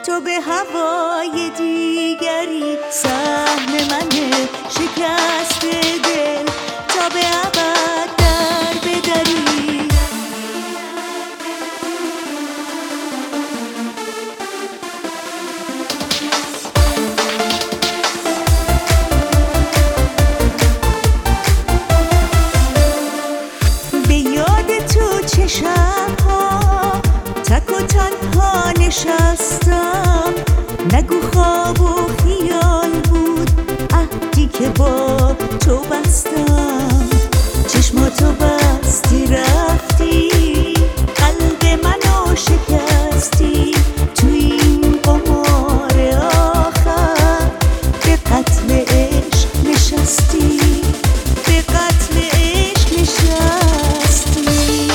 تو به هوای دیگری، سهم منه شکست دل تا به ابد در بدری. به یاد تو چه شب‌ها تک و تنها نشستم، نگو خواب و خیال بود عهدی که با تو بستم. چشماتو بستی رفتی، قلب منو شکستی، تو این قمار آخر به قتل عشق نشستی، به قتل عشق نشستی.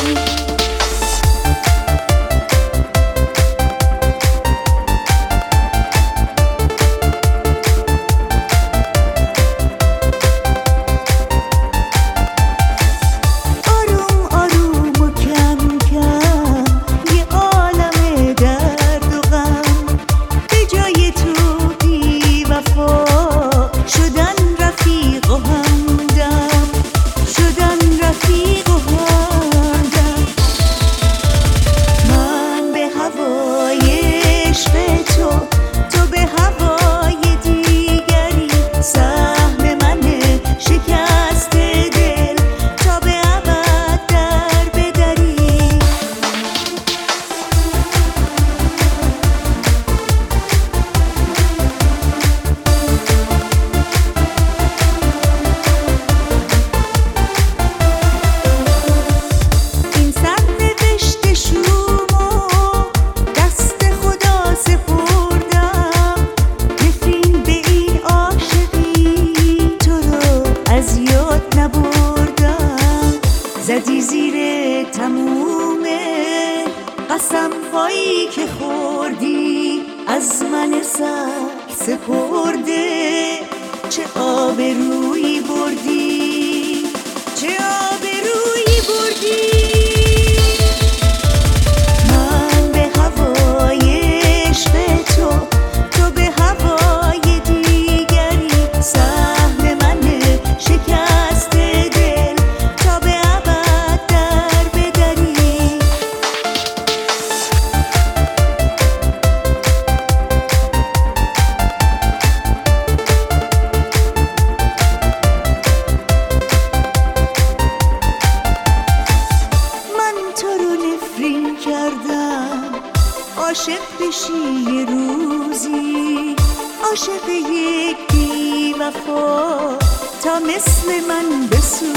زدی زیر تموم قسم هایی که خوردی، از من سر سپرده چه آبرویی بردی، چه آبرویی بردی. من به هوای عشق تو، تو به هوای دیگری، سهم منه شکست دل تا به ابد در بدری. من تو رو نفرین کردم، عاشق بشی یه روزی، عاشق یک بی وفا تا مثل من بسوزی.